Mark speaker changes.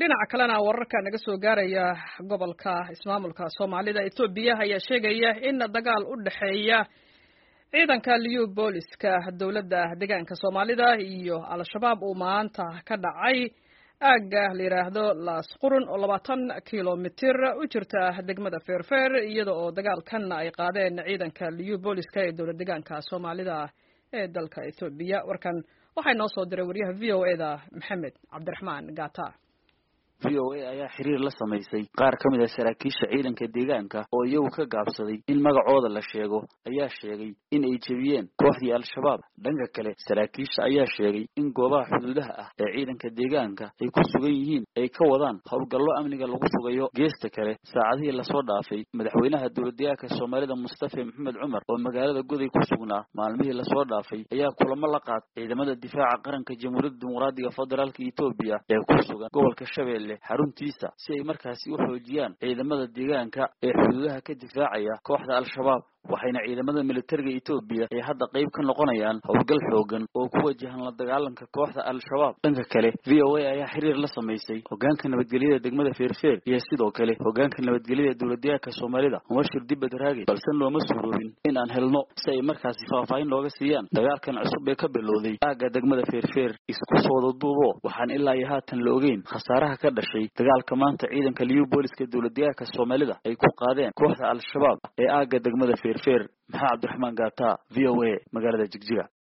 Speaker 1: dhinaca kalena wararka naga soo gaaraya gobolka ismaamulka Soomaalida Itoobiya ayaa sheegaya in dagaal u dhaxeeya ciidanka liyu booliska dawladda deegaanka Soomaalida iyo al-shabaab uu maanta ka dhacay aaga la yiraahdo Laas Qurun oo 20 kiiloomitir u jirta degmada Feerfeer iyada oo dagaalkan ay qaadeen ciidanka liyu booliska ee dawladda deegaanka Soomaalida ee dalka Itoobiya. Warkan waxay noo soo diray wariyaha VOA-da Maxamed Cabdiraxmaan Gaata.
Speaker 2: VOA ayaa xiriir la sameysay qaar ka mid ah saraakiisha ciidanka deegaanka oo iyagu ka gaabsaday in magacooda la sheego ayaa sheegay in ay jabiyeen kooxdii al-shabaab. dhanka kale saraakiisha ayaa sheegay in goobaha xuduudaha ah ee ciidanka deegaanka ay ku sugan yihiin ay ka wadaan howlgallo amniga lagu sugayo. geesta kale saacadihii lasoo dhaafay madaxweynaha dowladdeegaanka Soomaalida Mustafa Maxamed Cumar oo magaalada Goday ku sugnaa maalmihii lasoo dhaafay ayaa kulamo la qaatay ciidamada difaaca qaranka Jamhuuriyadda Dimuqraadiga Federaalka Itoobiya ee ku sugan gobolka Shabeelle xaruntiisa si ay markaasi u xoojiyaan ciidamada deegaanka ee xuduudaha ka difaacaya kooxda al-shabaab. waxayna ciidamada militariga Itoobiya ay hadda qayb ka noqonayaan howlgal xoogan oo ku wajahan la dagaalanka kooxda al-shabaab. dhanka kale VOA ayaa xiriir la sameysay hoggaanka nabadgelyada degmada Feerfeer iyo sidoo kale hoggaanka nabadgelyada dawladdeegaanka Soomaalida Mubashir Dibad Raagi, balse looma suuroobin in aan helno si ay markaasi faahfaahin looga siiyaan dagaalkan cusub ee ka bilowday aaga degmada Feerfeer. isku soo duubo waxaan ilaa iyo haatan la ogeyn khasaaraha ka dhashay dagaalka maanta ciidanka liyu booliska dawladdeegaanka Soomaalida ay ku qaadeen kooxda al-shabaab ee aaga degmada Feerfeer. maxamed cabdiraxmaan gaata, VOA, magaalada Jigjiga.